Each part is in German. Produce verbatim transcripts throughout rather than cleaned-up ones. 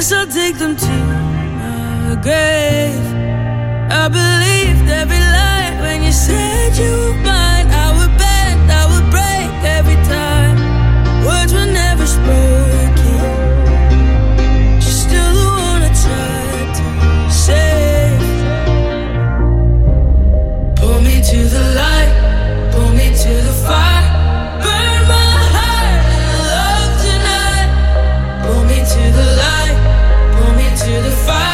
guess I'll take them to my grave. I believed every lie when you said you were mine. I would bend, I would break every time. Words were never spoken. You're still the one I tried to save. Pull me to the light, pull me to the fire. Burn my heart and love tonight. Pull me to the light, pull me to the fire.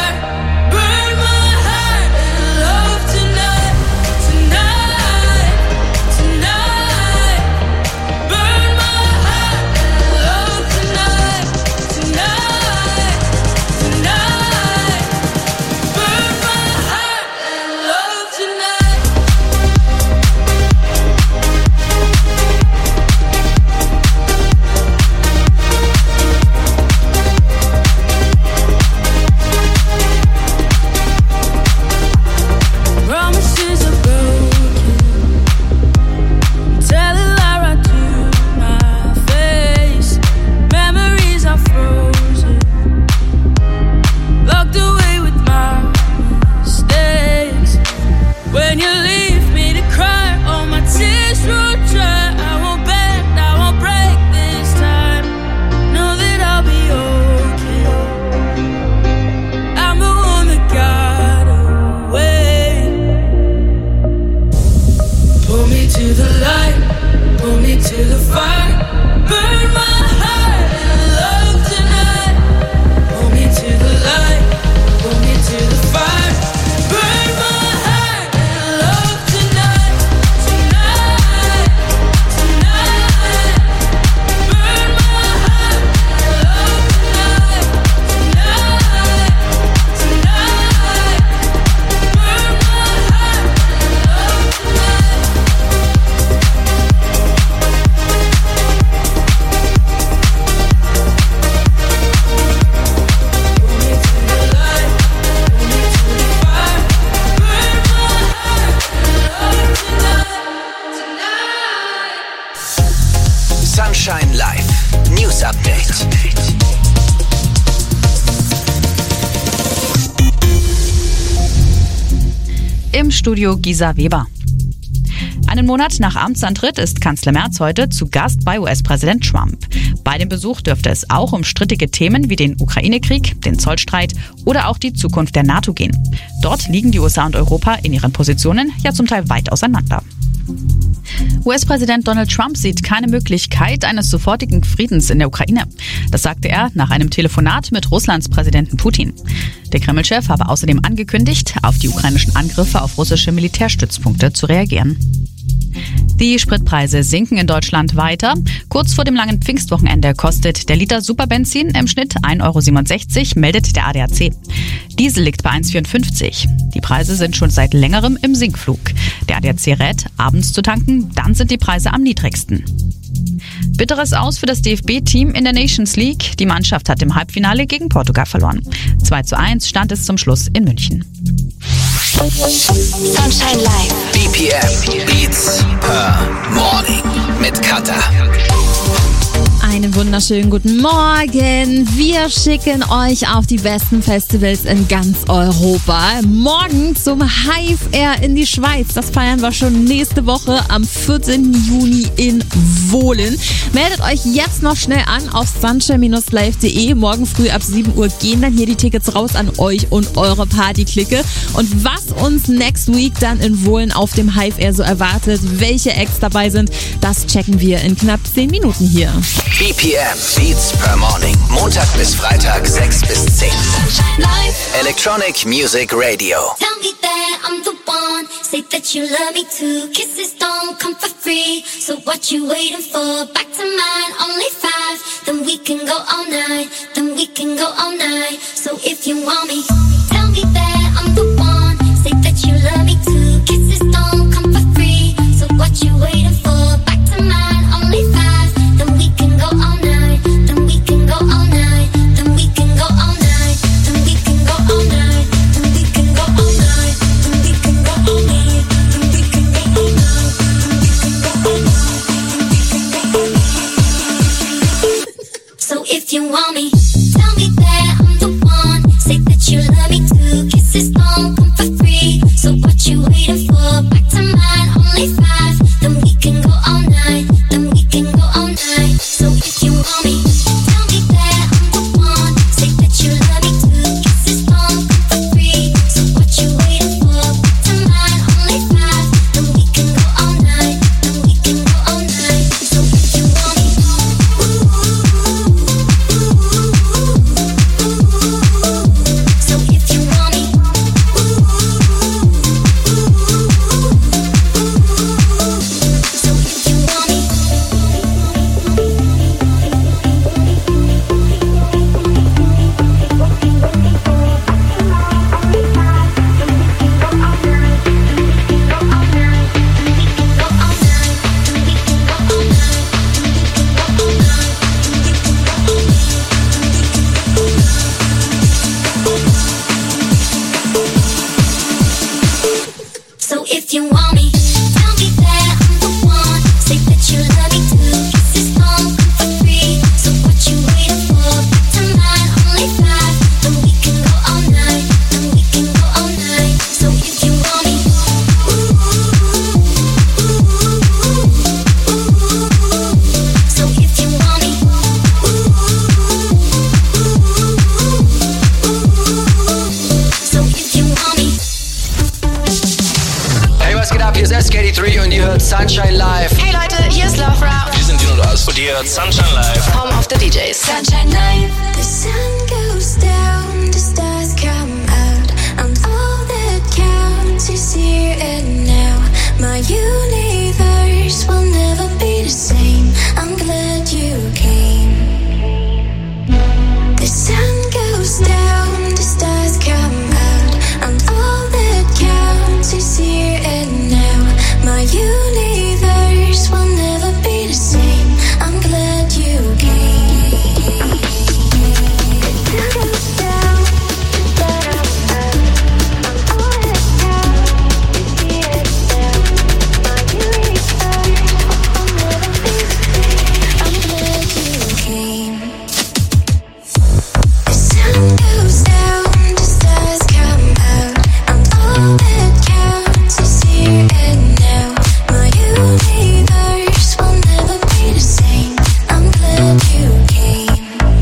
Sunshine Live News Update. Im Studio Gisa Weber. Einen Monat nach Amtsantritt ist Kanzler Merz heute zu Gast bei U S-Präsident Trump. Bei dem Besuch dürfte es auch um strittige Themen wie den Ukraine-Krieg, den Zollstreit oder auch die Zukunft der NATO gehen. Dort liegen die U S A und Europa in ihren Positionen ja zum Teil weit auseinander. U S-Präsident Donald Trump sieht keine Möglichkeit eines sofortigen Friedens in der Ukraine. Das sagte er nach einem Telefonat mit Russlands Präsidenten Putin. Der Kreml-Chef habe außerdem angekündigt, auf die ukrainischen Angriffe auf russische Militärstützpunkte zu reagieren. Die Spritpreise sinken in Deutschland weiter. Kurz vor dem langen Pfingstwochenende kostet der Liter Superbenzin im Schnitt ein Euro siebenundsechzig, meldet der A D A C. Diesel liegt bei eins Euro vierundfünfzig. Die Preise sind schon seit längerem im Sinkflug. Der A D A C rät, abends zu tanken, dann sind die Preise am niedrigsten. Bitteres Aus für das D F B-Team in der Nations League. Die Mannschaft hat im Halbfinale gegen Portugal verloren. zwei zu eins stand es zum Schluss in München. Sunshine Live. B P M Beats per Morning mit Katha. Einen wunderschönen guten Morgen. Wir schicken euch auf die besten Festivals in ganz Europa. Morgen zum Hive Air in die Schweiz. Das feiern wir schon nächste Woche am vierzehnten Juni in Wohlen. Meldet euch jetzt noch schnell an auf sunshine Bindestrich live punkt de. Morgen früh ab sieben Uhr gehen dann hier die Tickets raus an euch und eure Partyklicke. Und was uns next week dann in Wohlen auf dem Hive Air so erwartet, welche Acts dabei sind, das checken wir in knapp zehn Minuten hier. B P M Beats per Morning. Montag bis Freitag sechs bis zehn. Electronic Music Radio. Tell me that I'm the one. Say that you love me too. Kisses don't come for free. So what you waiting for? Back to mine, only five. Then we can go all night. Then we can go all night. So if you want me, tell me that I'm the one. Say that you love me too. Kisses don't come for free. So what you waiting for? Back to mine, only five. Then we can go all night. Then we can go all night. Then we can go all night. Then we can go all night. Then we can go all night. Then we can go all night. Then we can go all night. Then we can go all night. Then we can go all night. So if you want me, tell me that I'm the one. Hier ist S K D drei und ihr hört Sunshine Live. Hey Leute, hier ist Love Rap. Wir sind Dino und As und ihr hört Sunshine Live. Home of the D Js. Sunshine Live. The sun goes down, the stars come out, and all that counts is here and now. My universe will never be the same. I'm glad you came. The sun goes down, the stars come out, and all that counts is here and now. My universe will never be the same. I'm glad you came. The sun goes down, the stars come out, and all that counts is here and now. My universe will never be the same. I'm glad you came. The sun goes down, the stars come out, and all that counts is here and now. My universe will never be the same. I'm glad you came.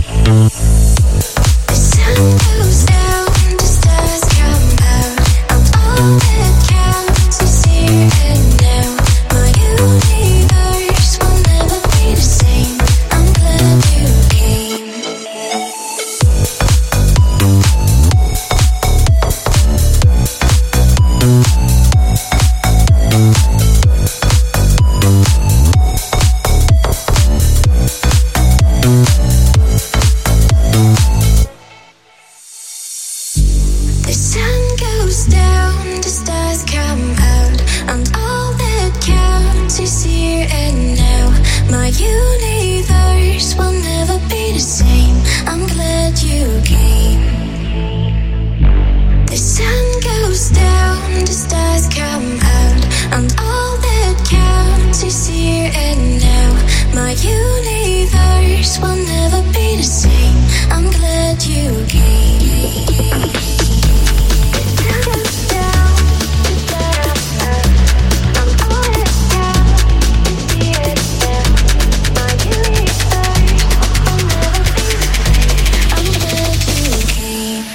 The sun goes down, the stars come out, and all that counts is here and now. My universe will never be the same. I'm glad you came. The sun goes down, the stars come out, and all that counts is here and now. My universe will never be the same. I'm glad you came. The sun goes down, the stars come out, and all that counts is here and now. My universe will never be the same. I'm glad you came. The sun goes down, the stars come out, and all that counts is here and now. My universe will never be the same. I'm glad you came.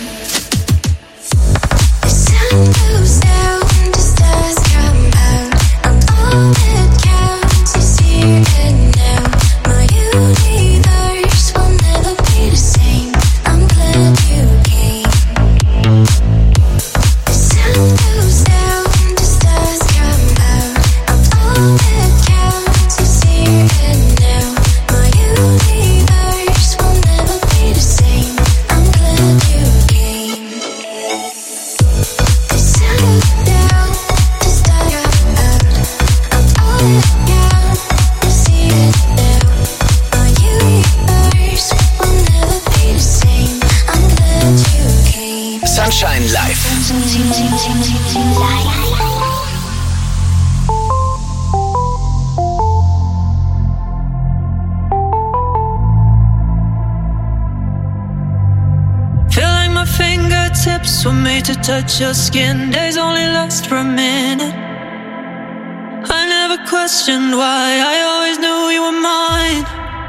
The sun goes down, the stars come out, and all that counts is here and now. My universe will never be the same. I'm glad you came. The sun goes down, the stars come out, and all that counts is here and now. My universe will never be the same. I'm glad you came. The sun goes down, the stars come out, and all that counts is here and now. My universe will never be the same. I'm glad you came. Sunshine Live. Feel like my fingertips were made to touch your skin. Days only last for a minute. I never questioned why. I always knew you were mine.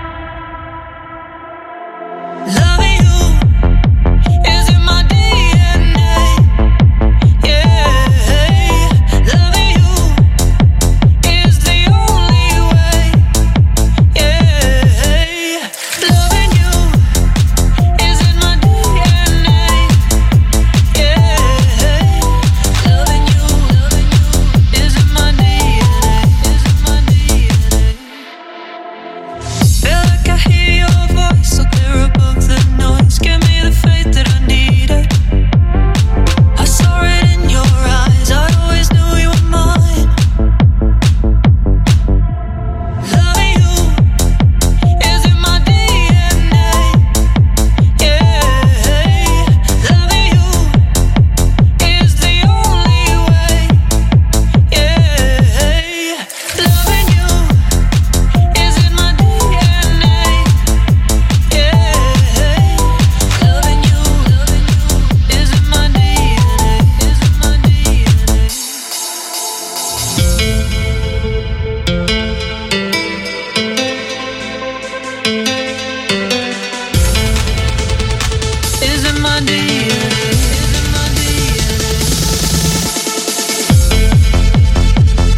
Loving you is in my D N A. Yeah, loving you is the only way. Yeah, loving you is in my D N A. Yeah, loving you, loving you is in my D N A. Is in my D N A. Feel like I hear your voice so clear above the noise. Give me the faith that I needed. I saw it in your eyes. I always knew you were mine. Loving you is in my D N A. Yeah, loving you is the only way. Yeah, loving you is in my D N A. Yeah, loving you, loving you is in my D N A. Is in my D N A. Is in my D N A. Is in my D N A.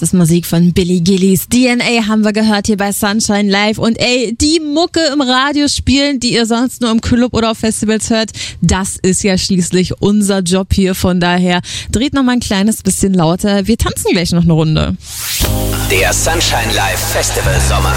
ist Musik von Billy Gillies. D N A haben wir gehört hier bei Sunshine Live. Und ey, die Mucke im Radio spielen, die ihr sonst nur im Club oder auf Festivals hört, das ist ja schließlich unser Job hier. Von daher dreht noch mal ein kleines bisschen lauter. Wir tanzen gleich noch eine Runde. Der Sunshine Live Festival Sommer.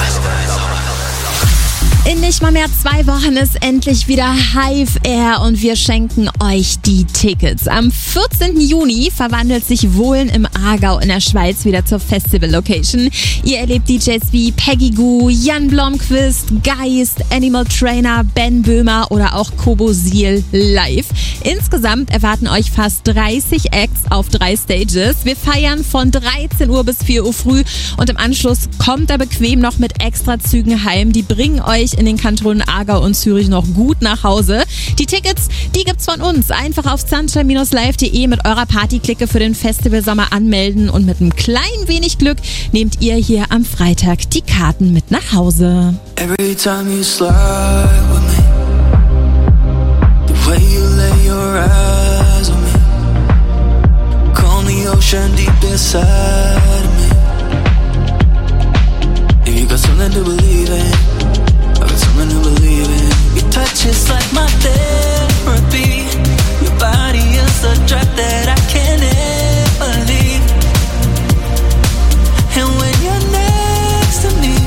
In nicht mal mehr zwei Wochen ist endlich wieder Hive Air und wir schenken euch die Tickets. Am vierzehnten Juni verwandelt sich Wohlen im Aargau in der Schweiz wieder zur Festival-Location. Ihr erlebt D Js wie Peggy Goo, Jan Blomqvist, Geist, Animal Trainer, Ben Böhmer oder auch Kobo Siel live. Insgesamt erwarten euch fast dreißig Acts auf drei Stages. Wir feiern von dreizehn Uhr bis vier Uhr früh und im Anschluss kommt ihr bequem noch mit Extrazügen heim. Die bringen euch in den Kantonen Aargau und Zürich noch gut nach Hause. Die Tickets, die gibt's von uns. Einfach auf sunshine Live punkt de mit eurer Partyklicke für den Festivalsommer anmelden und mit einem kleinen wenig Glück nehmt ihr hier am Freitag die Karten mit nach Hause. Every time you slide with me, the way you lay your eyes on me, calm the ocean deep inside of me. If you got something to believe in, something to believe in. Your touch is like my therapy. Your body is a drug that I can't ever leave. And when you're next to me,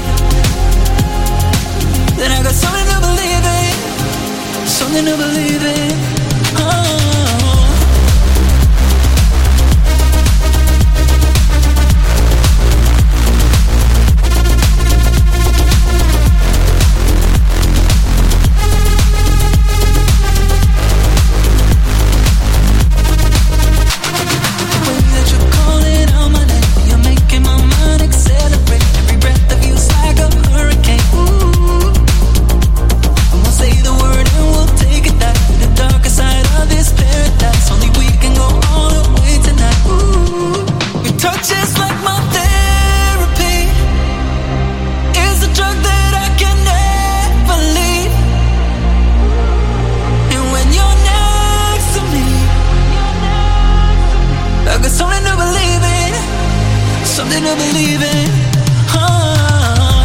then I got something to believe in. Something to believe in. Oh. Something to believe in. Oh.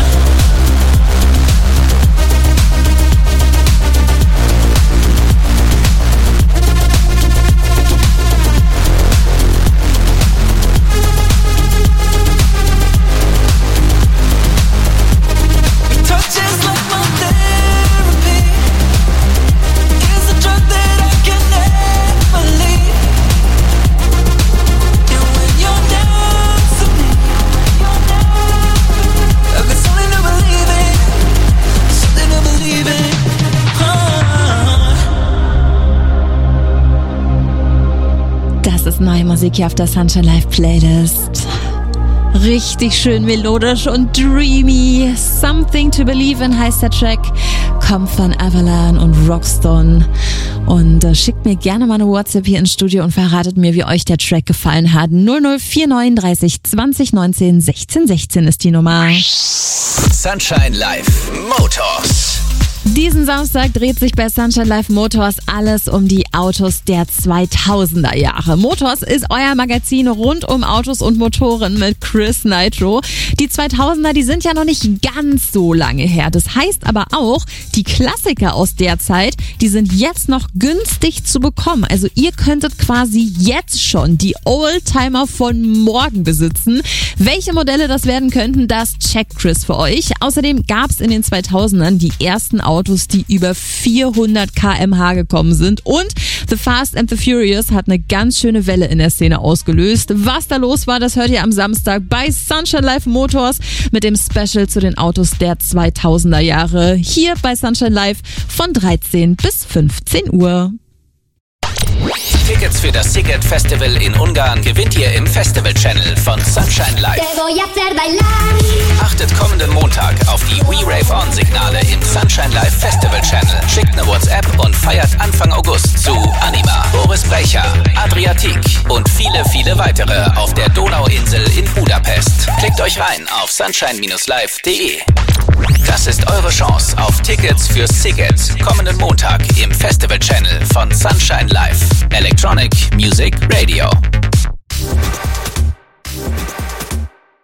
Your touch is like my therapy. It's a drug that I can never leave. And when you're next to me, I've got something to believe in, something to believe in. Oh. Das ist neue Musik hier auf der Sunshine Live Playlist. Richtig schön melodisch und dreamy. Something to Believe in heißt der Track. Kommt von Avalan und Rockstone. Und äh, schickt mir gerne mal eine WhatsApp hier ins Studio und verratet mir, wie euch der Track gefallen hat. null null vier neun dreißig zwanzig neunzehn sechzehn sechzehn ist die Nummer. Sunshine Live Motors. Diesen Samstag dreht sich bei Sunshine Live Motors alles um die Autos der zweitausender Jahre. Motors ist euer Magazin rund um Autos und Motoren mit Chris Nitro. Die zweitausender, die sind ja noch nicht ganz so lange her. Das heißt aber auch, die Klassiker aus der Zeit, die sind jetzt noch günstig zu bekommen. Also ihr könntet quasi jetzt schon die Oldtimer von morgen besitzen. Welche Modelle das werden könnten, das checkt Chris für euch. Außerdem gab es in den zweitausendern die ersten Autos, die über vierhundert Kilometer pro Stunde gekommen sind. Und The Fast and the Furious hat eine ganz schöne Welle in der Szene ausgelöst. Was da los war, das hört ihr am Samstag bei Sunshine Live Motors mit dem Special zu den Autos der zweitausender Jahre. Hier bei Sunshine Live von dreizehn bis fünfzehn Uhr. Tickets für das Sziget Festival in Ungarn gewinnt ihr im Festival Channel von Sunshine Live. Achtet kommenden Montag auf die We Rave On Signale im Sunshine Live Festival Channel. Schickt eine WhatsApp und feiert Anfang August zu Anima, Boris Brecher, Adriatik und viele, viele weitere auf der Donauinsel in Budapest. Klickt euch rein auf sunshine live punkt de. Das ist eure Chance auf Tickets für Sziget kommenden Montag im Festival Channel von Sunshine Live. Electronic Music Radio.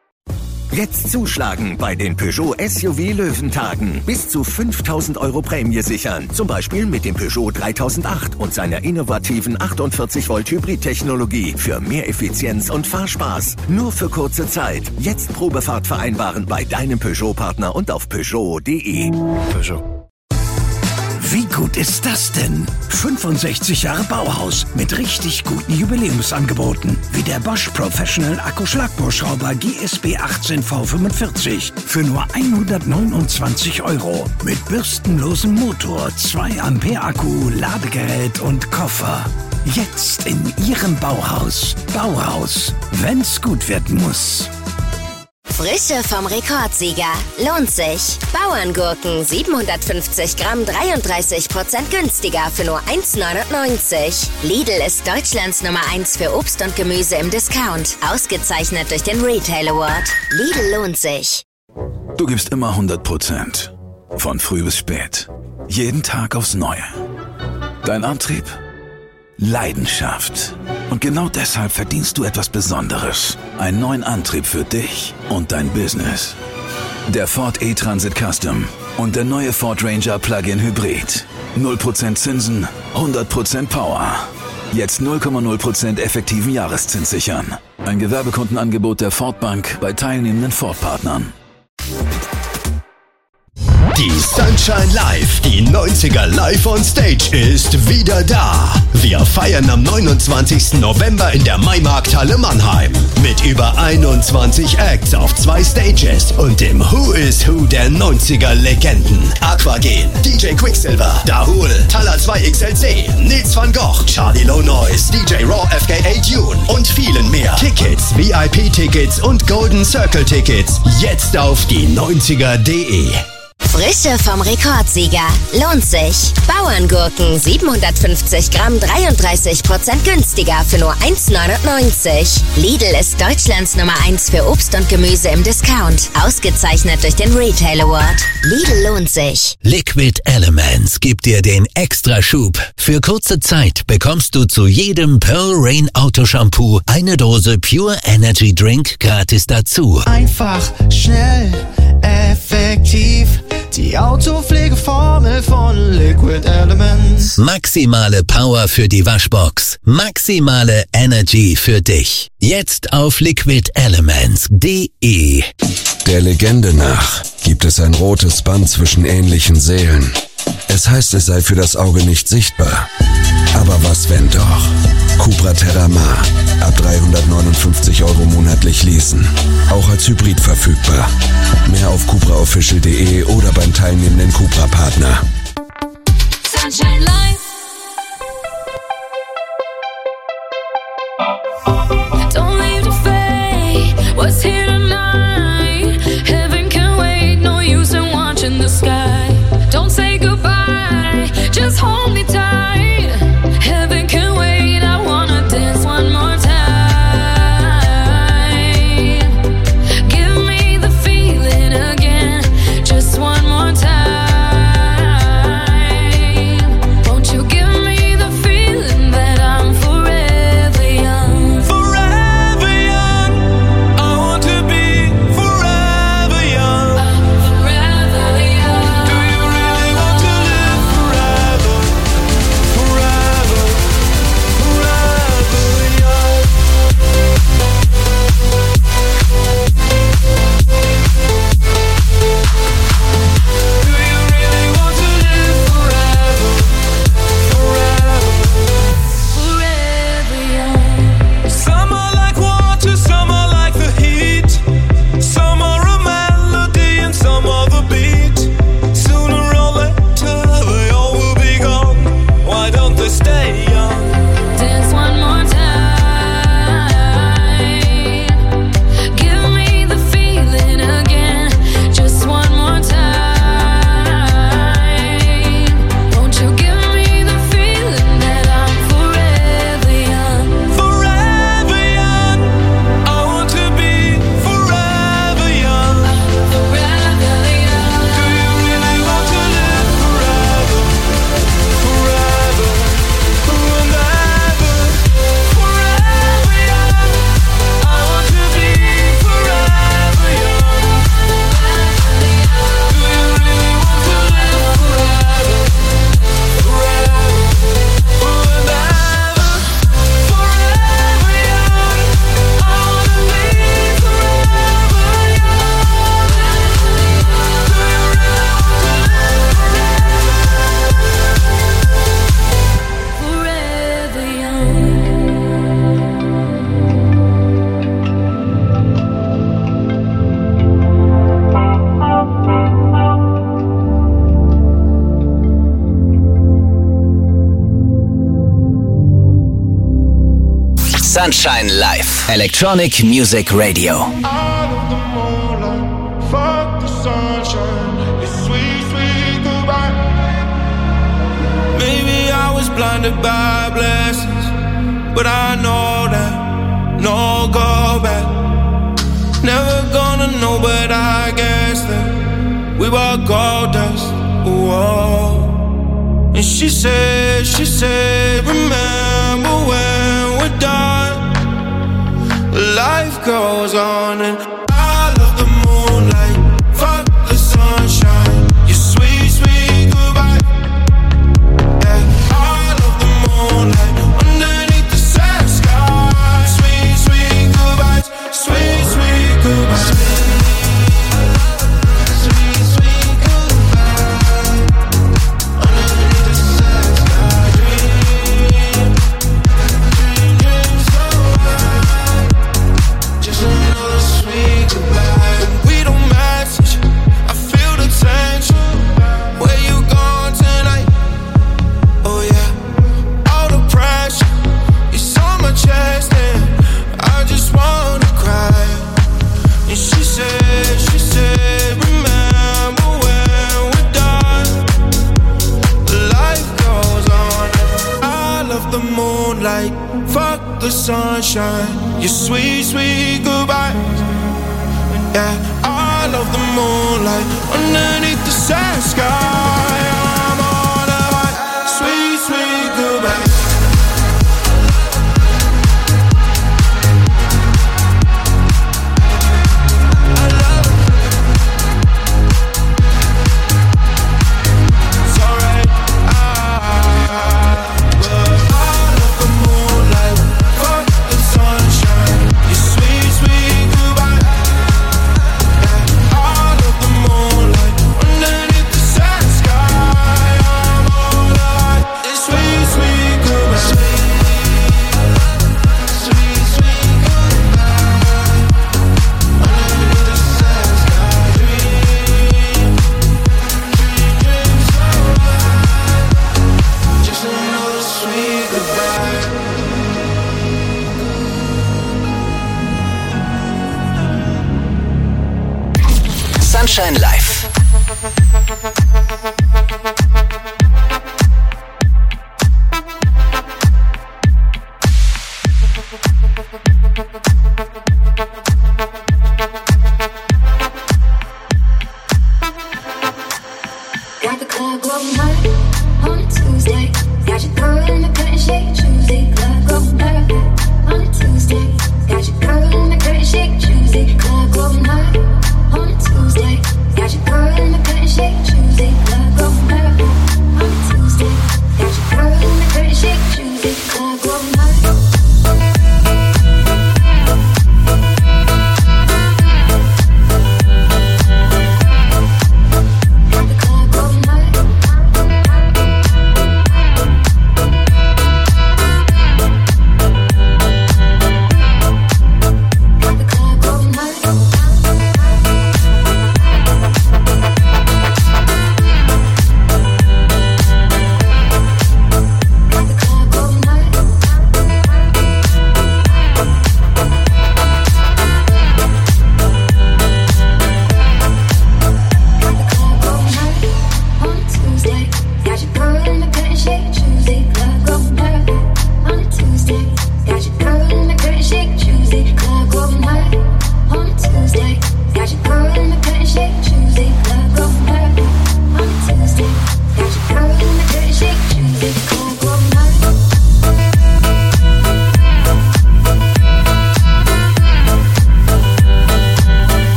Jetzt zuschlagen bei den Peugeot S U V Löwentagen. Bis zu fünftausend Euro Prämie sichern. Zum Beispiel mit dem Peugeot dreitausendacht und seiner innovativen achtundvierzig Volt Hybrid-Technologie für mehr Effizienz und Fahrspaß. Nur für kurze Zeit. Jetzt Probefahrt vereinbaren bei deinem Peugeot-Partner und auf Peugeot punkt de. Peugeot. Wie gut ist das denn? fünfundsechzig Jahre Bauhaus mit richtig guten Jubiläumsangeboten. Wie der Bosch Professional Akkuschlagbohrschrauber G S B achtzehn V fünfundvierzig für nur hundertneunundzwanzig Euro. Mit bürstenlosem Motor, zwei Ampere Akku, Ladegerät und Koffer. Jetzt in Ihrem Bauhaus. Bauhaus, wenn's gut werden muss. Frische vom Rekordsieger. Lohnt sich. Bauerngurken siebenhundertfünfzig Gramm, dreiunddreißig Prozent günstiger für nur eins neunundneunzig. Lidl ist Deutschlands Nummer eins für Obst und Gemüse im Discount. Ausgezeichnet durch den Retail Award. Lidl lohnt sich. Du gibst immer hundert Prozent. Von früh bis spät. Jeden Tag aufs Neue. Dein Antrieb? Leidenschaft. Und genau deshalb verdienst du etwas Besonderes. Einen neuen Antrieb für dich und dein Business. Der Ford E-Transit Custom und der neue Ford Ranger Plug-in Hybrid. null Prozent Zinsen, hundert Prozent Power. Jetzt null Komma null Prozent effektiven Jahreszins sichern. Ein Gewerbekundenangebot der Ford Bank bei teilnehmenden Ford-Partnern. Die Sunshine Live, die neunziger Live on Stage ist wieder da. Wir feiern am neunundzwanzigsten November in der Maimarkthalle Mannheim. Mit über einundzwanzig Acts auf zwei Stages und dem Who is Who der neunziger Legenden. Aquagen, D J Quicksilver, Dahul, Talla zwei X L C, Nils van Gogh, Charlie Low Noise, D J Raw, F K A Dune und vielen mehr. Tickets, V I P-Tickets und Golden Circle-Tickets jetzt auf die neunziger punkt de. Frische vom Rekordsieger. Lohnt sich. Bauerngurken siebenhundertfünfzig Gramm, dreiunddreißig Prozent günstiger für nur eins neunundneunzig. Lidl ist Deutschlands Nummer eins für Obst und Gemüse im Discount. Ausgezeichnet durch den Retail Award. Lidl lohnt sich. Liquid Elements gibt dir den Extraschub. Für kurze Zeit bekommst du zu jedem Pearl Rain Autoshampoo eine Dose Pure Energy Drink gratis dazu. Einfach, schnell, effektiv. Die Autopflegeformel von Liquid Elements. Maximale Power für die Waschbox. Maximale Energy für dich. Jetzt auf liquid elements punkt de. Der Legende nach gibt es ein rotes Band zwischen ähnlichen Seelen. Es heißt, es sei für das Auge nicht sichtbar. Aber was wenn doch? Cupra Terramar. Ab dreihundertneunundfünfzig Euro monatlich leasen. Auch als Hybrid verfügbar. Mehr auf cupra official punkt de oder beim teilnehmenden Cupra-Partner. Sunshine Life. Don't leave the fate. What's here tonight? Heaven can wait. No use in watching the sky. Don't say goodbye. Just hold me tight. Heaven can wait. I wanna dance one more time. Give me the feeling again. Just one more time. Won't Sunshine Live. Electronic Music Radio. Fuck the sunshine, it's sweet, sweet goodbye. Maybe I was blinded by blessings, but I know that no go back. Never gonna know, but I guess that we were gold dust. Whoa. And she said, she said, remember when we're done, life goes on and I love the moonlight, fuck the sunshine, your sweet, sweet goodbye. Yeah, I love the moonlight, underneath the sad sky, sweet, sweet goodbyes, sweet, sweet goodbyes. Fuck the sunshine, your sweet, sweet goodbye. Yeah, I love the moonlight underneath the sad sky. I'm on a high, sweet, sweet goodbye. Sunshine Live. Got the club going hard on a Tuesday. Got your girl in the curtain shake Tuesday. Club going hard on a Tuesday. Got your girl in the curtain shake Tuesday. Club going hard on a Tuesday. Got your girl in the curtain shake Tuesday. Club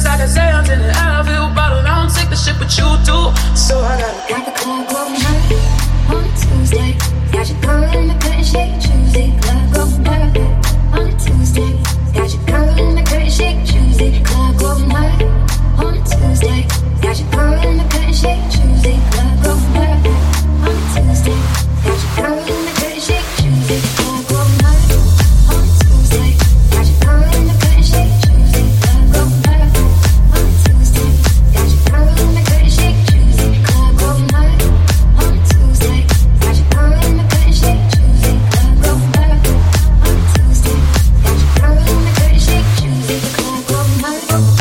words I can say until the air I feel bottled. I don't take the shit, but you do. So I gotta got the club going high on a Tuesday. Got your girl in the curtain shake Tuesday. Club going high on a Tuesday. Got your girl in the curtain shake Tuesday. Club going high on a Tuesday. Got your girl in the curtain shake Tuesday. Club going high on a Tuesday. Got your girl in the curtain shake Tuesday. Club going high on a Tuesday. Got your girl in the curtain shake Tuesday. Club going high on a Tuesday. Got your girl in the curtain shake Tuesday. Club going high on a Tuesday. Got your girl in the curtain shake Tuesday. Club going high on a Tuesday. Got your girl in the curtain shake Tuesday. Club going high.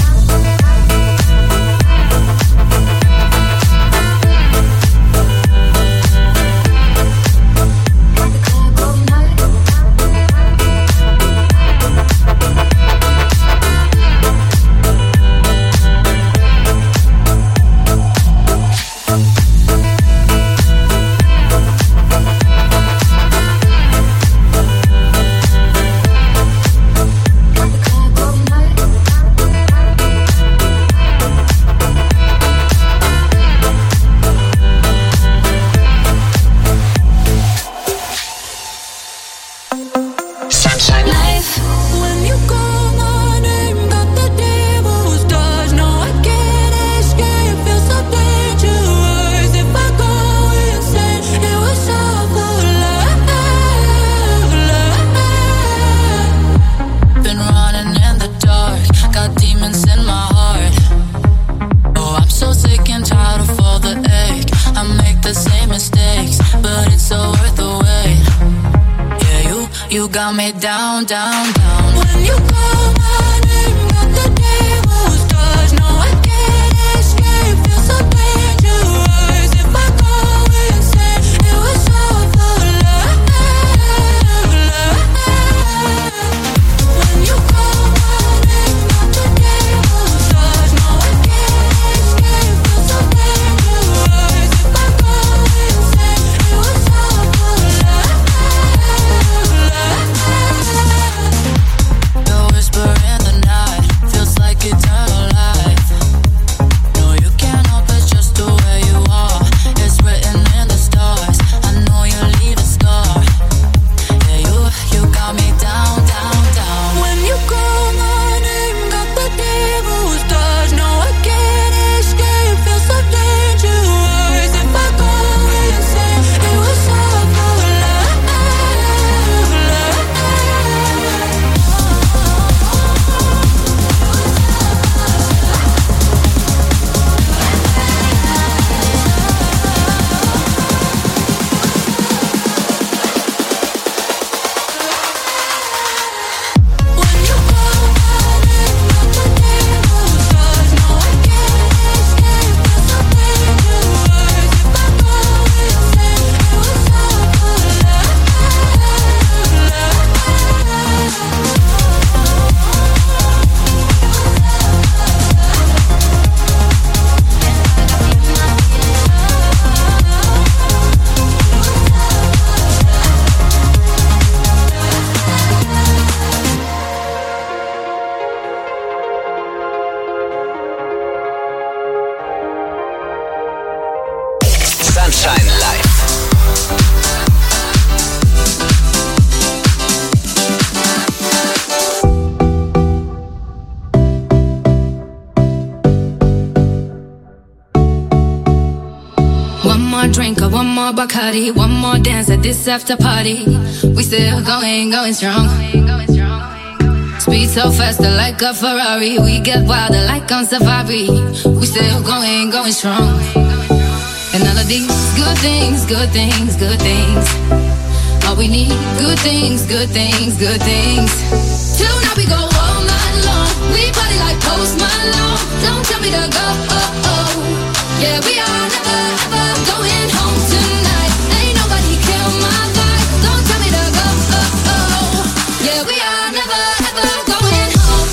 You got me down, down, down. When you call my name, got the devil's touch. No, I can't escape. Feel so dangerous. If I go insane, it was all for love, love. When you call my name, got the devil's touch. No, I can't escape. Feel so dangerous. If I go insane, it was all for love. The whisper in the night feels like eternal life. No, you can't help it, just the way you are. It's written in the stars. I know you leave a scar. Yeah, you, you got me down, down, down. When you call my name, got the devil's touch. No, I can't escape. Feel so dangerous. If I go insane, it was all for love, love. Sunshine Live. One more drink or one more Bacardi, one more dance at this after party. We still going, going strong. Speed so faster like a Ferrari. We get wilder like on safari. We still going, going strong. And all of these good things, good things, good things. All we need, good things, good things, good things. Till now we go all night long. We party like Post Malone. Don't tell me to go, oh, oh. Yeah, we are never, ever going home tonight. Ain't nobody kill my vibe. Don't tell me to go, oh, oh. Yeah, we are never, ever going home.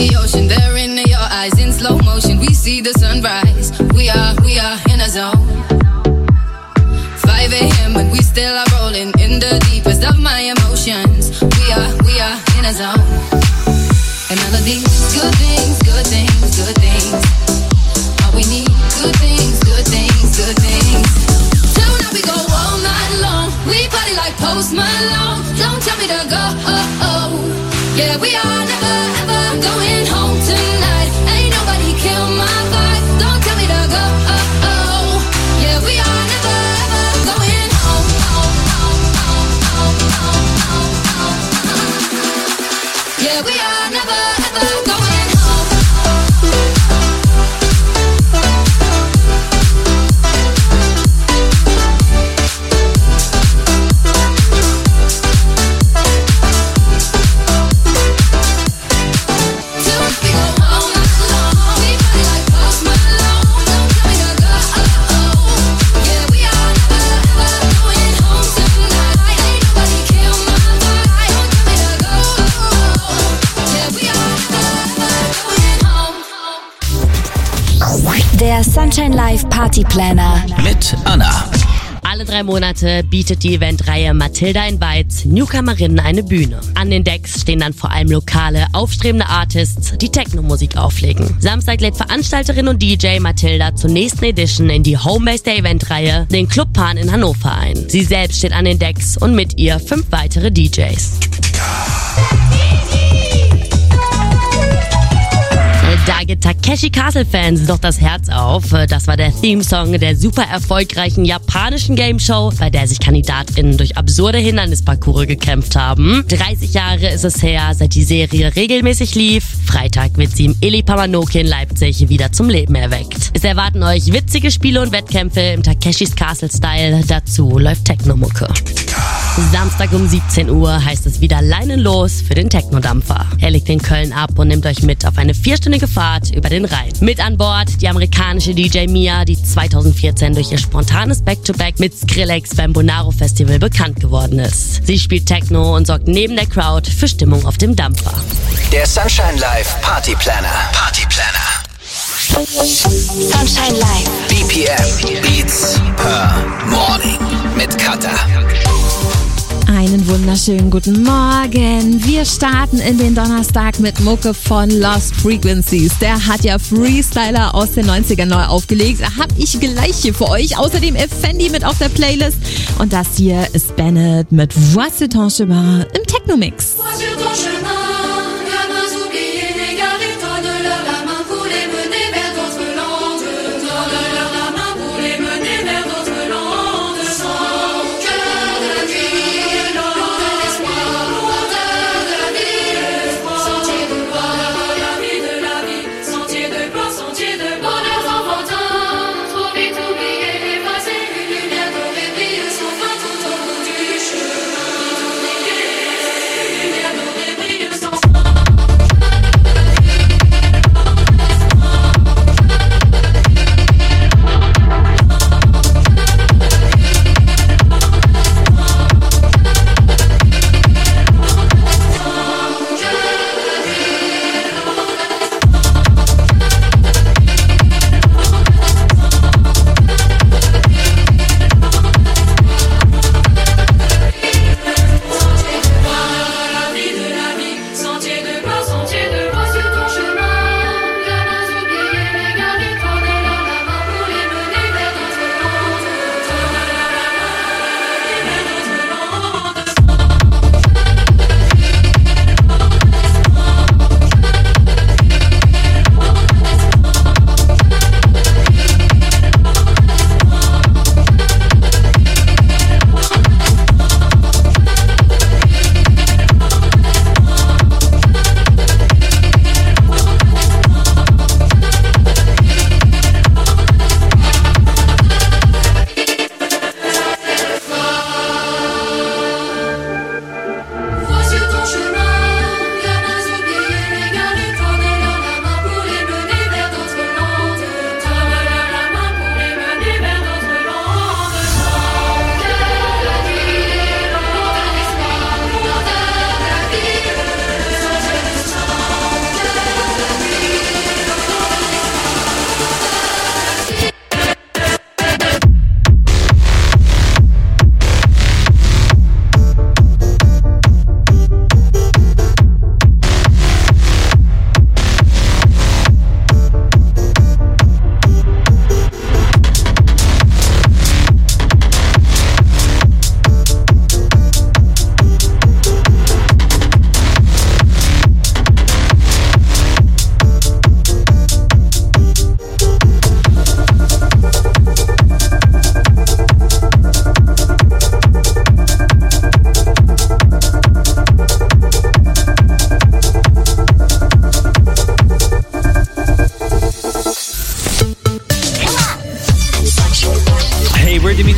the ocean, there in your eyes, in slow motion, we see the sunrise. We are, we are in a zone. five a.m. and we still are rolling in the deepest of my emotions. We are, we are in a zone. And all of these good things, good things, good things. All we need, good things, good things, good things. Till now we go all night long. We party like Post Malone. Don't tell me to go, oh, oh. Yeah, we are never, ever going home tonight. Ain't nobody kill my vibe. Don't tell me to go, oh, oh. Yeah, we are never, ever going home, home, home, home, home, home, home, home. Yeah, we are never, ever going home. Der Sunshine Live Party Planner mit Anna. Alle drei Monate bietet die Eventreihe Matilda Invites Newcomerinnen eine Bühne. An den Decks stehen dann vor allem lokale, aufstrebende Artists, die Techno-Musik auflegen. Samstag lädt Veranstalterin und D J Matilda zur nächsten Edition in die Homebase der Eventreihe, den Club Pan in Hannover ein. Sie selbst steht an den Decks und mit ihr fünf weitere D Js. Da geht Takeshi Castle-Fans doch das Herz auf. Das war der Theme-Song der super erfolgreichen japanischen Game-Show, bei der sich KandidatInnen durch absurde Hindernisparcours gekämpft haben. dreißig Jahre ist es her, seit die Serie regelmäßig lief. Freitag wird sie im Ili Pamanoki in Leipzig wieder zum Leben erweckt. Es erwarten euch witzige Spiele und Wettkämpfe im Takeshis Castle-Style. Dazu läuft Techno-Mucke. Samstag um siebzehn Uhr heißt es wieder leinenlos für den Technodampfer. Er legt in Köln ab und nimmt euch mit auf eine vierstündige Fahrt über den Rhein. Mit an Bord die amerikanische D J Mia, die zweitausendvierzehn durch ihr spontanes Back-to-Back mit Skrillex beim Bonaro Festival bekannt geworden ist. Sie spielt Techno und sorgt neben der Crowd für Stimmung auf dem Dampfer. Der Sunshine Live Party Planner. Party Planner. Sunshine Live B P M Beats per Morning mit Kata. Einen wunderschönen guten Morgen. Wir starten in den Donnerstag mit Mucke von Lost Frequencies. Der hat ja Freestyler aus den neunzigern neu aufgelegt. Hab ich gleich hier für euch. Außerdem Effendi mit auf der Playlist. Und das hier ist Bennett mit Voici ton chemin im Technomix. Lumière dorée brille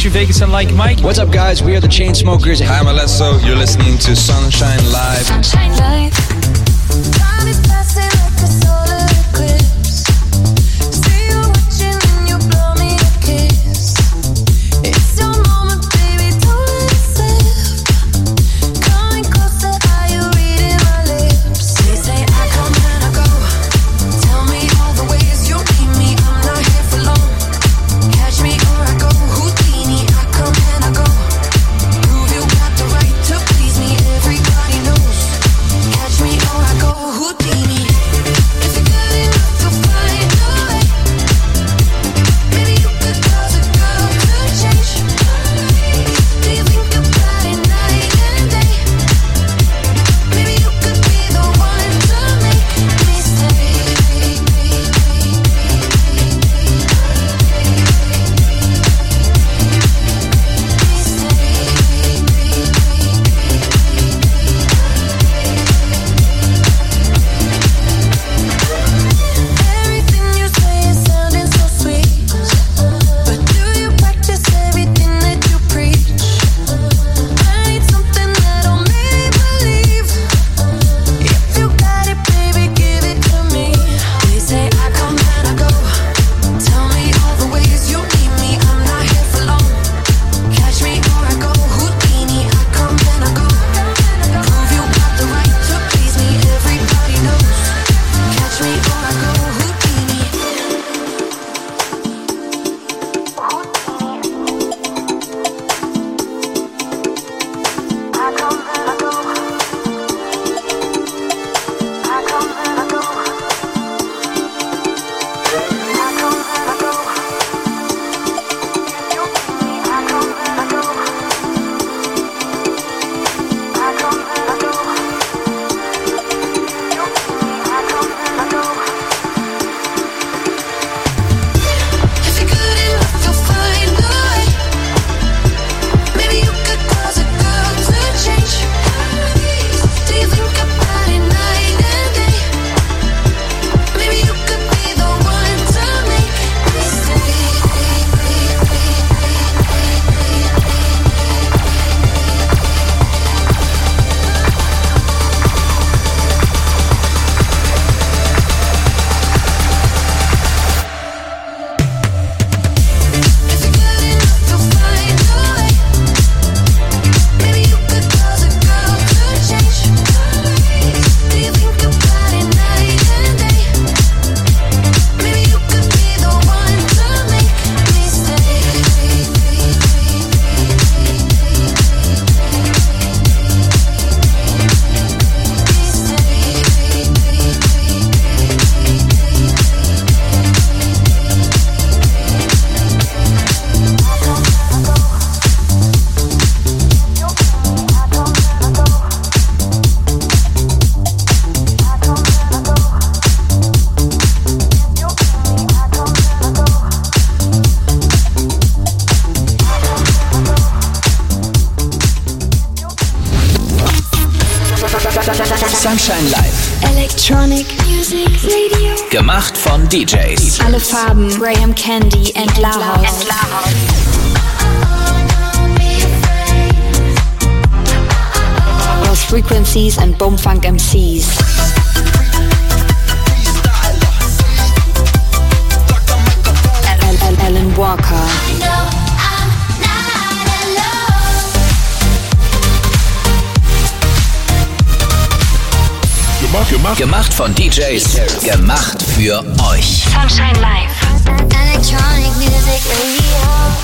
Dimitri Vegas and Like Mike. What's up, guys? We are the Chainsmokers. Hi, I'm Alesso. You're listening to Sunshine Live. Sunshine Live. Time is passing like a solar eclipse. See you watching and you blow me a kiss. It's your moment, baby, don't let it slip. Coming closer, are you reading my lips? They say I come and I go. Tell me all the ways you need me. I'm not here for long. Catch me or I go Houdini. I come and I go. Prove you got the right to please me. Everybody knows. Catch me or I go Houdini. If you're good enough to find a way, maybe you could cause a girl to change. Do you think about it night and day? Maybe you could be the one to make me stay. Everything you say is sounding so sweet, but do you practice everything that you preach? I need something that'll make me believe. If you got it, baby, give it to me. They say I come and I go. Tell me all the ways you need me. I'm not here for long. Catch me or I go Houdini. I come and I go. Prove you got the right to please me. Everybody knows. Catch me or I go Houdini. I come and I go. I come and I go. I come and I go. You need me. I come and I go. I come and I go. You need me. I come and I go. If you're good enough to find a way, maybe you could cause a girl to change. Do you think about it night and day? Maybe you could be the one to make me stay. If you're good enough to find a way, maybe you could cause a girl to change. Do you think about it night and day? Maybe you could be the one to make me stay. Sunshine Live. Electronic Music Radio. Gemacht von D Js. Alle Farben, Graham Candy and Lahouse. Lost Frequencies and Boomfunk M Cs. Al- Al- Alan Walker. Gemacht, gemacht. Gemacht von D Js. Gemacht für euch. Sunshine Live. Electronic Music Radio.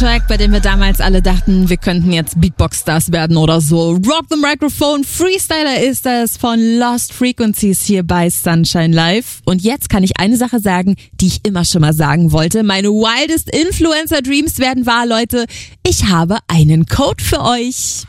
Track, bei dem wir damals alle dachten, wir könnten jetzt Beatbox-Stars werden oder so. Rock the Microphone, Freestyler ist das von Lost Frequencies hier bei Sunshine Live. Und jetzt kann ich eine Sache sagen, die ich immer schon mal sagen wollte. Meine wildest Influencer Dreams werden wahr, Leute. Ich habe einen Code für euch.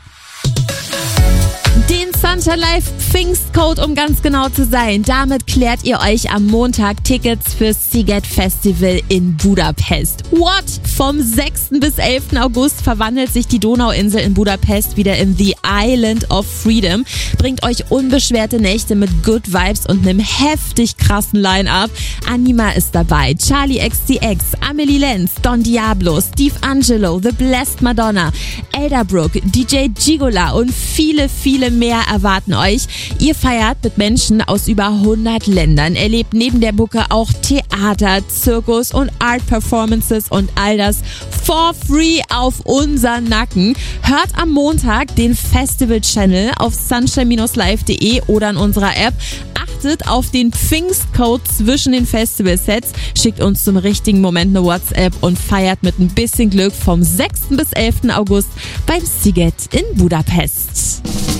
Den Sunshine Live Pfingstcode, um ganz genau zu sein. Damit klärt ihr euch am Montag Tickets fürs Sziget Festival in Budapest. What? Vom sechsten bis elften August verwandelt sich die Donauinsel in Budapest wieder in The Island of Freedom. Bringt euch unbeschwerte Nächte mit Good Vibes und einem heftig krassen Line-Up. Anima ist dabei, Charlie X C X, Amelie Lenz, Don Diablo, Steve Angelo, The Blessed Madonna, Elderbrook, D J Gigola und viele, viele mehr erwarten euch. Ihr feiert mit Menschen aus über hundert Ländern, erlebt neben der Mucke auch Theater, Zirkus und Art-Performances und all das for free auf unseren Nacken. Hört am Montag den Festival-Channel auf sunshine Bindestrich live punkt de oder in unserer App. Achtet auf den Pfingstcode zwischen den Festivalsets, schickt uns zum richtigen Moment eine WhatsApp und feiert mit ein bisschen Glück vom sechsten bis elften August beim Sziget in Budapest.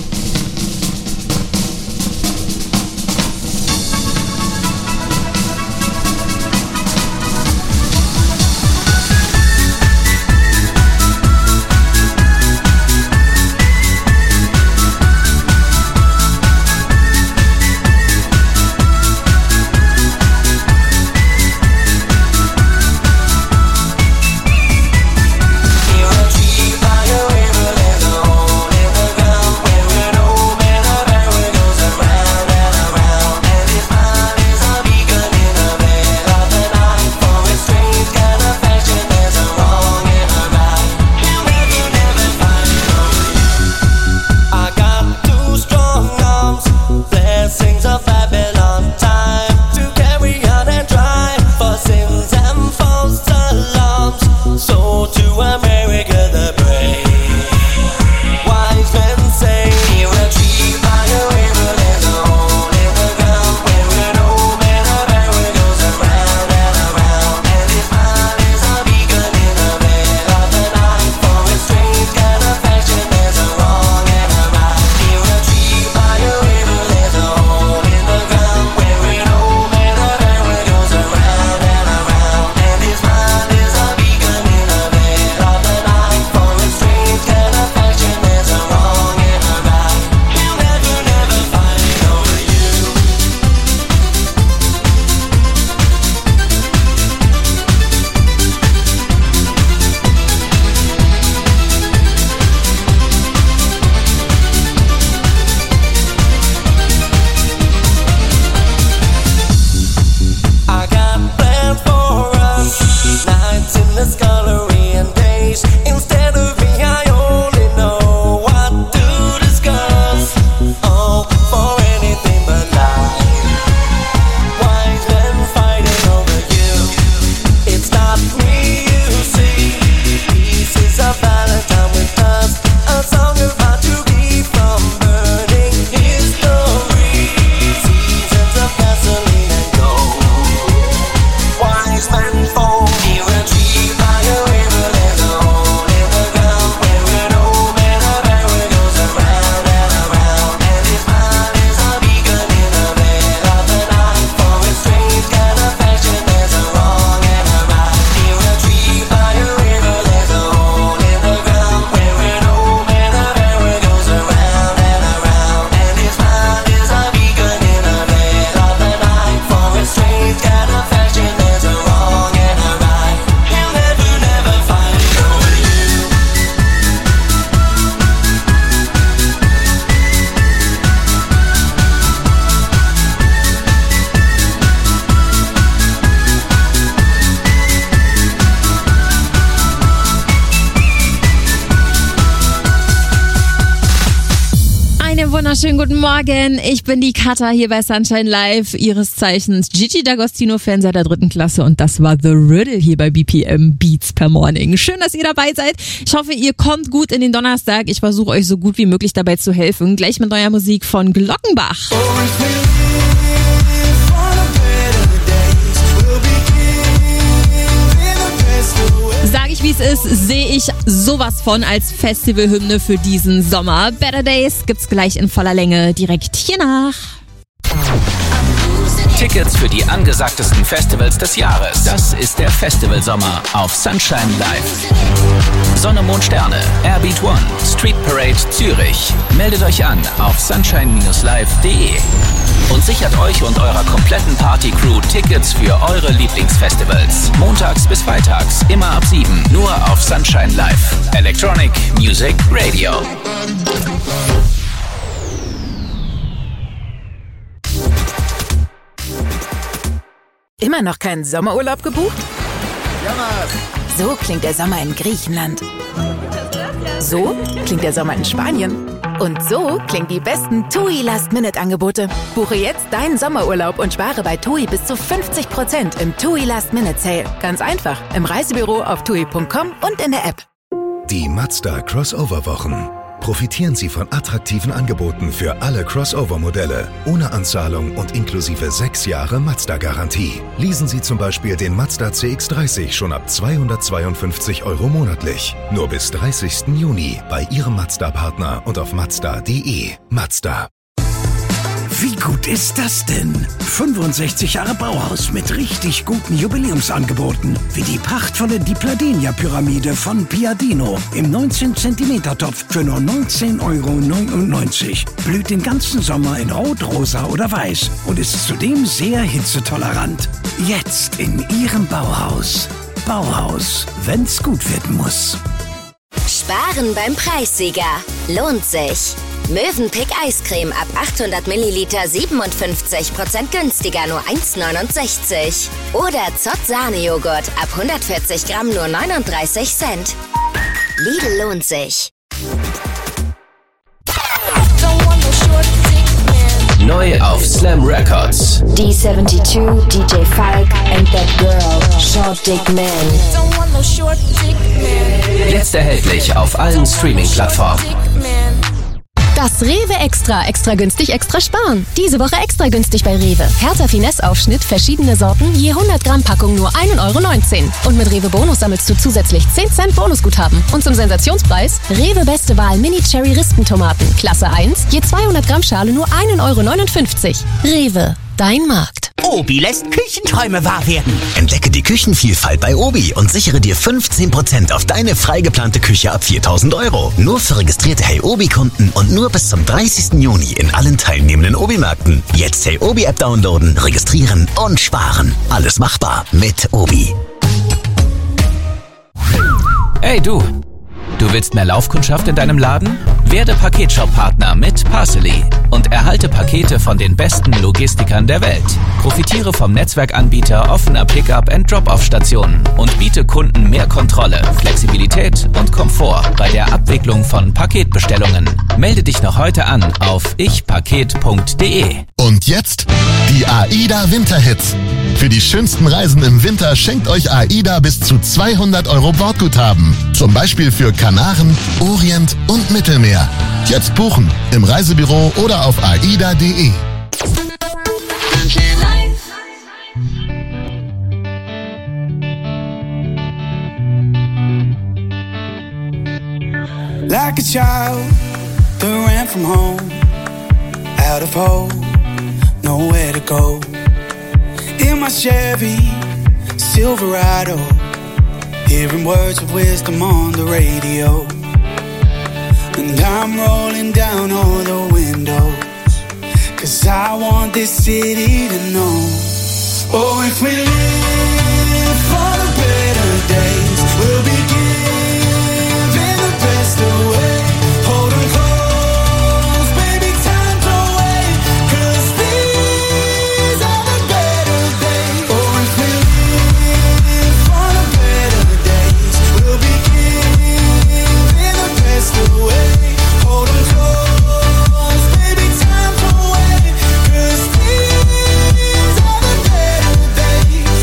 Wunderschönen guten Morgen. Ich bin die Katha hier bei Sunshine Live, ihres Zeichens Gigi D'Agostino-Fan seit der dritten Klasse, und das war The Riddle hier bei B P M Beats per Morning. Schön, dass ihr dabei seid. Ich hoffe, ihr kommt gut in den Donnerstag. Ich versuche euch so gut wie möglich dabei zu helfen. Gleich mit neuer Musik von Glockenbach. Sag ich wie es ist, sehe ich sowas von als Festivalhymne für diesen Sommer. Better Days gibt's gleich in voller Länge direkt hier nach. Tickets für die angesagtesten Festivals des Jahres. Das ist der Festivalsommer auf Sunshine Live. Sonne, Mond, Sterne, Airbeat One, Street Parade Zürich. Meldet euch an auf sunshine live punkt de und sichert euch und eurer kompletten Party-Crew Tickets für eure Lieblingsfestivals. Montags bis freitags, immer ab sieben, nur auf Sunshine Live. Electronic Music Radio. Immer noch keinen Sommerurlaub gebucht? So klingt der Sommer in Griechenland. So klingt der Sommer in Spanien. Und so klingen die besten TUI Last-Minute-Angebote. Buche jetzt deinen Sommerurlaub und spare bei TUI bis zu fünfzig Prozent im TUI Last-Minute-Sale. Ganz einfach, im Reisebüro auf tui punkt com und in der App. Die Mazda Crossover-Wochen. Profitieren Sie von attraktiven Angeboten für alle Crossover-Modelle, ohne Anzahlung und inklusive sechs Jahre Mazda-Garantie. Leasen Sie zum Beispiel den Mazda C X dreißig schon ab zweihundertzweiundfünfzig Euro monatlich. Nur bis dreißigsten Juni bei Ihrem Mazda-Partner und auf mazda punkt de. Mazda. Wie gut ist das denn? fünfundsechzig Jahre Bauhaus mit richtig guten Jubiläumsangeboten. Wie die prachtvolle Di Pladenia-Pyramide von Piadino im neunzehn Zentimeter Topf für nur neunzehn Euro neunundneunzig. Blüht den ganzen Sommer in Rot, Rosa oder Weiß und ist zudem sehr hitzetolerant. Jetzt in Ihrem Bauhaus. Bauhaus, wenn's gut werden muss. Sparen beim Preissieger. Lohnt sich. Mövenpick Eiscreme ab achthundert Milliliter siebenundfünfzig Prozent günstiger, nur eins neunundsechzig. Oder Zott Sahnejoghurt ab hundertvierzig Gramm nur neununddreißig Cent. Lidl lohnt sich. Neu auf Slam Records. D seventy-two, D J Falk and that girl, Short Dick Man. Jetzt erhältlich auf allen Streaming-Plattformen. Das Rewe Extra. Extra günstig, extra sparen. Diese Woche extra günstig bei Rewe. Hertha Finesse-Aufschnitt, verschiedene Sorten, je hundert Gramm Packung nur ein Euro neunzehn. Und mit Rewe Bonus sammelst du zusätzlich zehn Cent Bonusguthaben. Und zum Sensationspreis Rewe Beste Wahl Mini Cherry Rispentomaten. Klasse eins, je zweihundert Gramm Schale nur ein Euro neunundfünfzig. Rewe, dein Markt. Obi lässt Küchenträume wahr werden. Entdecke die Küchenvielfalt bei Obi und sichere dir fünfzehn Prozent auf deine frei geplante Küche ab viertausend Euro. Nur für registrierte Hey Obi-Kunden und nur bis zum dreißigsten Juni in allen teilnehmenden Obi-Märkten. Jetzt Hey Obi-App downloaden, registrieren und sparen. Alles machbar mit Obi. Hey du, du willst mehr Laufkundschaft in deinem Laden? Werde Paketshop-Partner mit Parcely und erhalte Pakete von den besten Logistikern der Welt. Profitiere vom Netzwerkanbieter offener Pickup- und Drop-Off-Stationen und biete Kunden mehr Kontrolle, Flexibilität und Komfort bei der Abwicklung von Paketbestellungen. Melde dich noch heute an auf ich paket punkt de. Und jetzt die AIDA Winterhits. Für die schönsten Reisen im Winter schenkt euch AIDA bis zu zweihundert Euro Bordguthaben. Zum Beispiel für Kanaren, Orient und Mittelmeer. Jetzt buchen im Reisebüro oder auf aida punkt de. Like a child that ran from home, out of hope, nowhere to go. In my Chevy Silverado, hearing words of wisdom on the radio. And I'm rolling down all the windows, 'cause I want this city to know. Oh, if we live for the better days, we'll be giving the best away. Hold 'em close, baby, time to wait, 'cause these are the better days. Oh, if we live for the better days, we'll be giving the best away. Hold 'em close, baby, time to wait, 'cause these are the better days.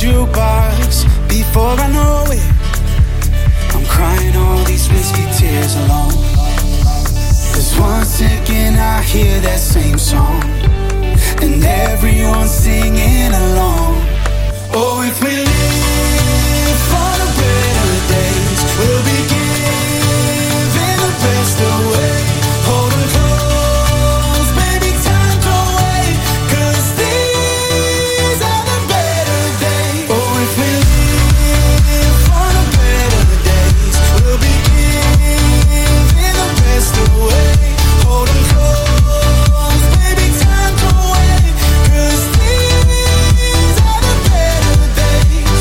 jukebox. Before I know it, I'm crying all these whiskey tears alone. 'Cause one second I hear that same song, and everyone's singing along. Oh, if we live for the better days, we'll be giving the best away. Hold 'em close, baby, time don't wait, 'cause these are the better days. Oh, if we live for the better days, we'll be giving the best away. Hold 'em close, baby, time don't wait, 'cause these are the better days.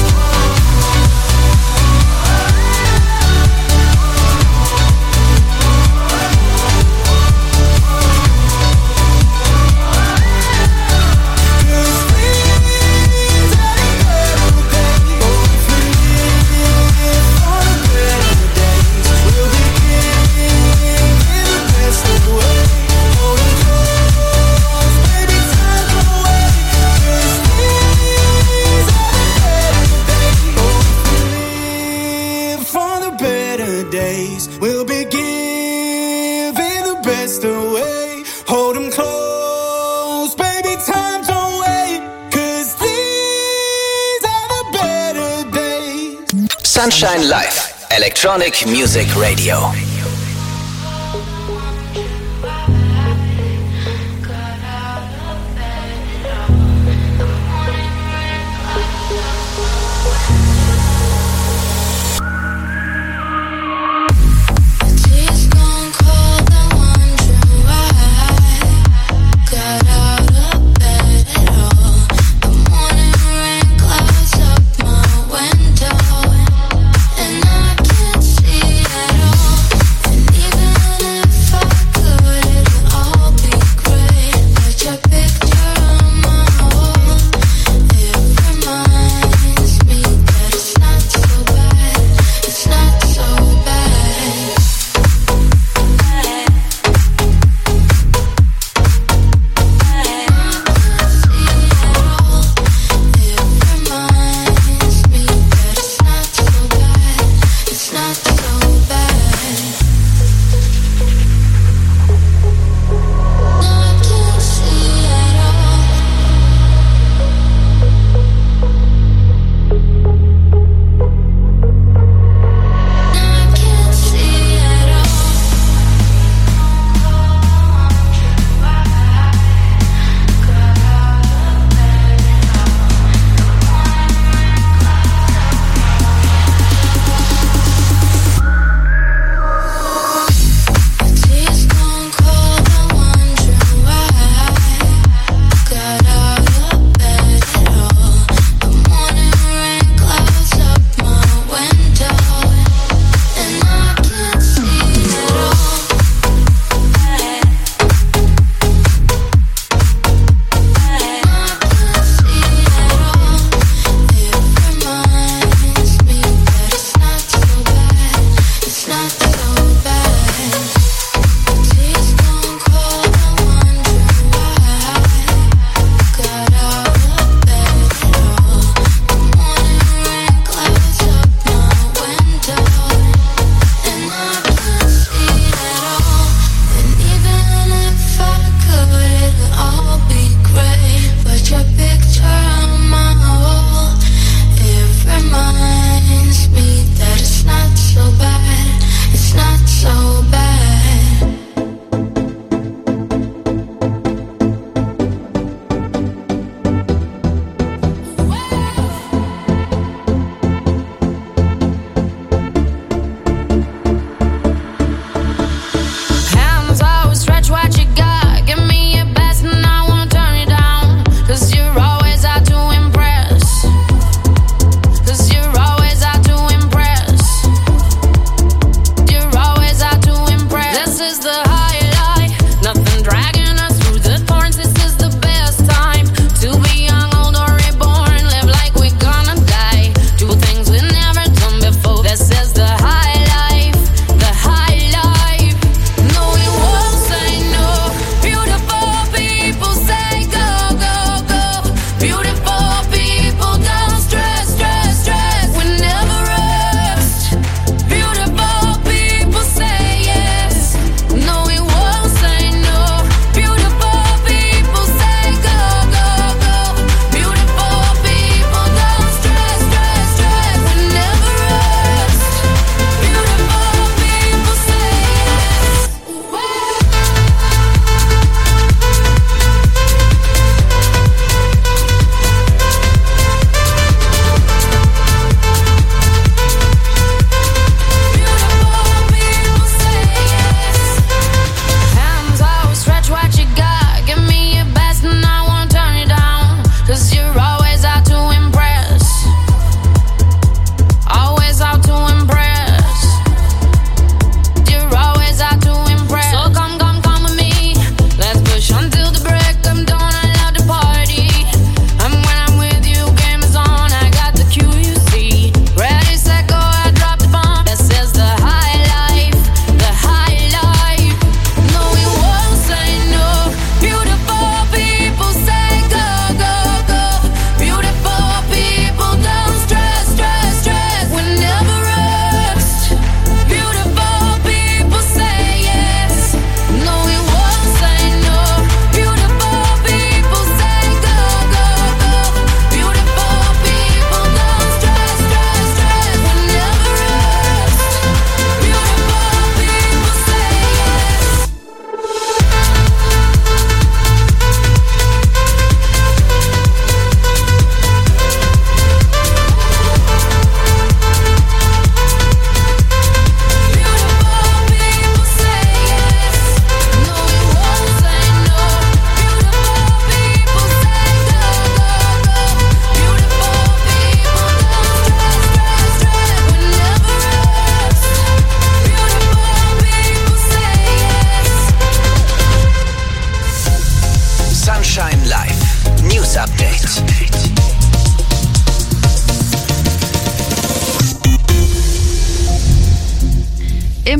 For the better days, we'll be giving the best away. Hold 'em close, baby, time don't wait, 'cause these are the better days. Sunshine Live, Electronic Music Radio. Tears gone cold, I wonder why. Got out of bed at all. The morning rain clouds up my window, and I can't see at all.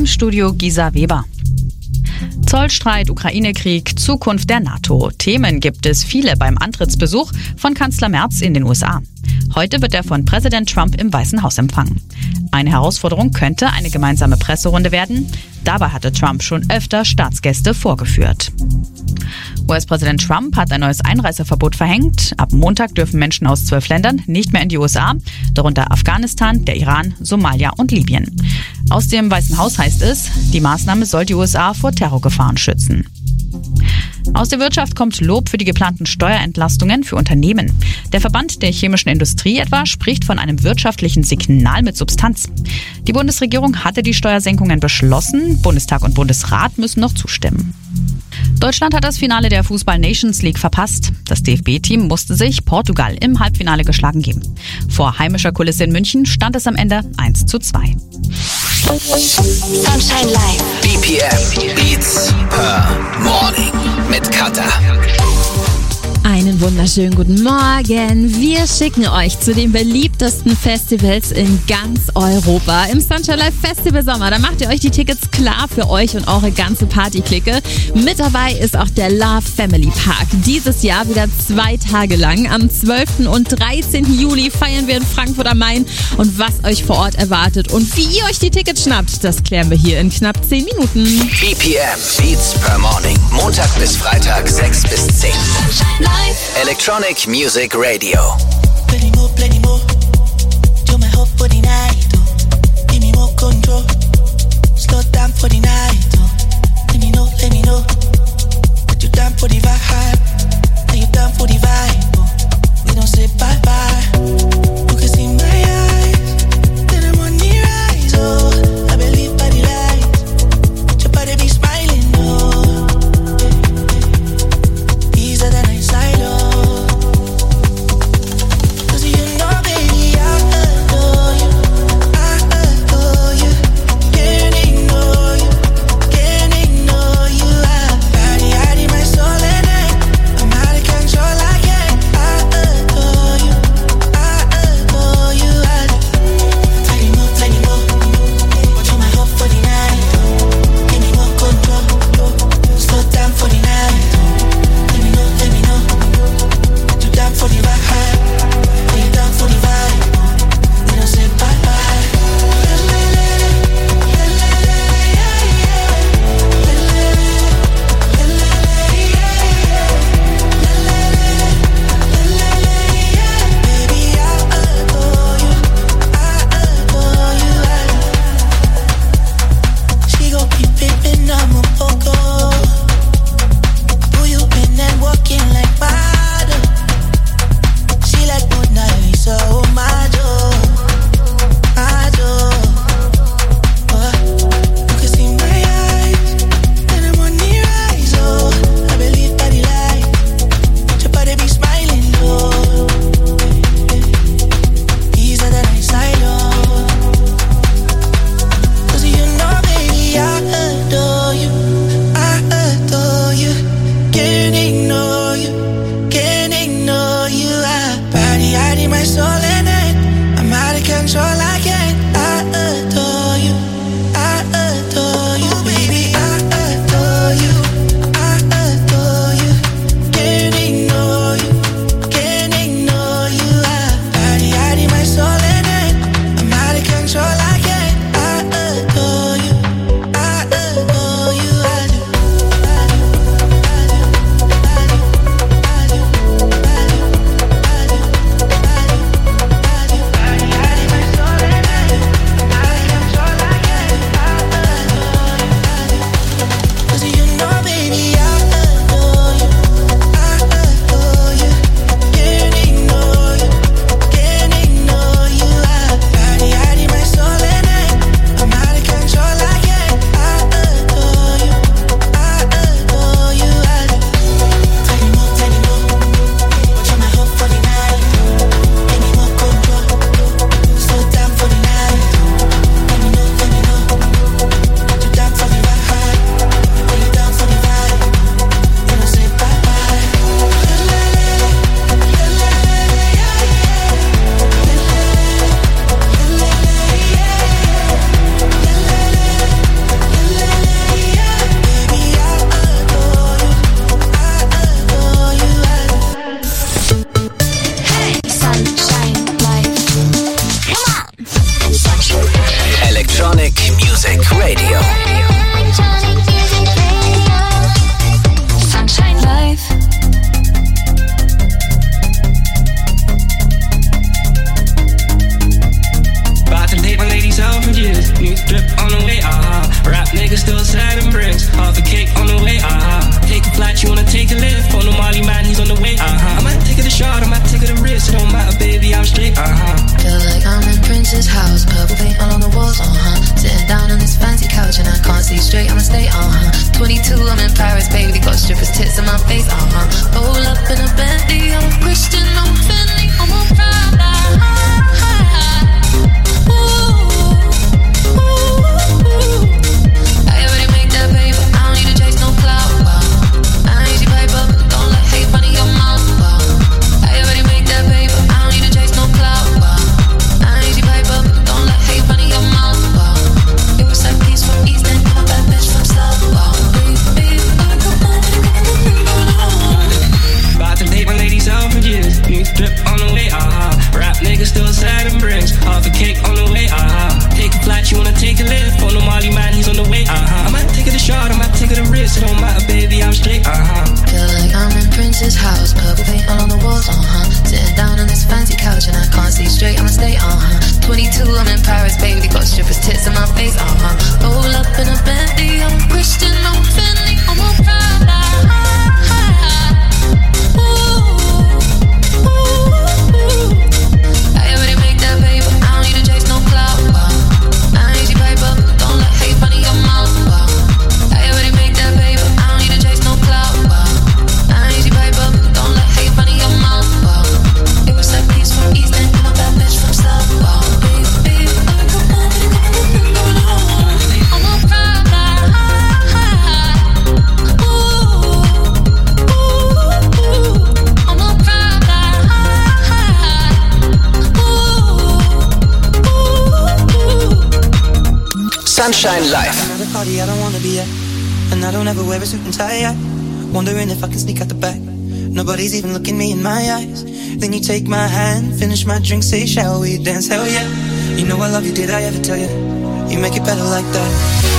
Im Studio Gisa Weber. Zollstreit, Ukraine-Krieg, Zukunft der NATO. Themen gibt es viele beim Antrittsbesuch von Kanzler Merz in den U S A. Heute wird er von Präsident Trump im Weißen Haus empfangen. Eine Herausforderung könnte eine gemeinsame Presserunde werden. Dabei hatte Trump schon öfter Staatsgäste vorgeführt. U S-Präsident Trump hat ein neues Einreiseverbot verhängt. Ab Montag dürfen Menschen aus zwölf Ländern nicht mehr in die U S A, darunter Afghanistan, der Iran, Somalia und Libyen. Aus dem Weißen Haus heißt es, die Maßnahme soll die U S A vor Terrorgefahren schützen. Aus der Wirtschaft kommt Lob für die geplanten Steuerentlastungen für Unternehmen. Der Verband der chemischen Industrie etwa spricht von einem wirtschaftlichen Signal mit Substanz. Die Bundesregierung hatte die Steuersenkungen beschlossen. Bundestag und Bundesrat müssen noch zustimmen. Deutschland hat das Finale der Fußball-Nations League verpasst. Das D F B-Team musste sich Portugal im Halbfinale geschlagen geben. Vor heimischer Kulisse in München stand es am Ende eins zu zwei. Sunshine Live. B P M Beats per Morning mit Katha. Einen wunderschönen guten Morgen. Wir schicken euch zu den beliebtesten Festivals in ganz Europa. Im Sunshine Live Festival Sommer, da macht ihr euch die Tickets klar für euch und eure ganze Partyklicke. Mit dabei ist auch der Love Family Park. Dieses Jahr wieder zwei Tage lang. Am zwölften und dreizehnten Juli feiern wir in Frankfurt am Main. Und was euch vor Ort erwartet und wie ihr euch die Tickets schnappt, das klären wir hier in knapp zehn Minuten. B P M Beats per Morning. Montag bis Freitag sechs bis zehn. Electronic Music Radio. Plenty more, plenty more. Do my hope for the night. Oh. Give me more control. Slow down for the night. Oh. Let me know, let me know. But you down for the vibe. Are you down for the vibe? Oh. We don't say bye bye. You can see my eyes. Then I'm on the rise. Oh, I believe by the light. Your body be smiling. Oh, easier than I silo. Princess house, purple paint all on the walls, uh-huh. Sitting down on this fancy couch and I can't see straight, I'ma stay, uh-huh. twenty-two, I'm in Paris, baby, got strippers' tits in my face, uh-huh. Roll up in a Bentley, I'm a Christian, I'm a Fendi, I'm a Prada. Ooh, ooh, ooh. I already make that paper, I don't need to chase no clout, wow. I ain't easy paper, don't let hate run in your mouth, wow. I already make that paper, I don't need to chase no clout, wow. I ain't easy paper, don't let hate run in your mouth, wow. It was like peace from East End, I'm a bad bitch from South, wow. About to date my ladies out for years. New drip on the way, aha. Uh-huh. Rap niggas still sad and bricks. Half a cake on the way, aha. Uh-huh. Take a flight, you wanna take a lift. On the Molly man, he's on the way, aha. Uh-huh. I might take it a shot, I might take it a risk. It don't matter, baby, I'm straight, aha. Uh-huh. Feel like I'm in Prince's house. Purple paint all on the walls, uh-huh. Sitting down on this fancy couch and I can't see straight, I'ma stay, uh-huh. twenty-two, I'm in Paris, baby, got strippers' tits in my face, uh-huh. Roll up in a Bentley, I'm a Christian, I'm a Fendi, I'm a Prada. Sunshine Live. Another party I don't wanna be at, and I don't ever wear a suit and tie. I wondering if I can sneak out the back. Nobody's even looking me in my eyes. Then you take my hand, finish my drink, say, shall we dance? Hell yeah. You know I love you, did I ever tell you? You make it better like that.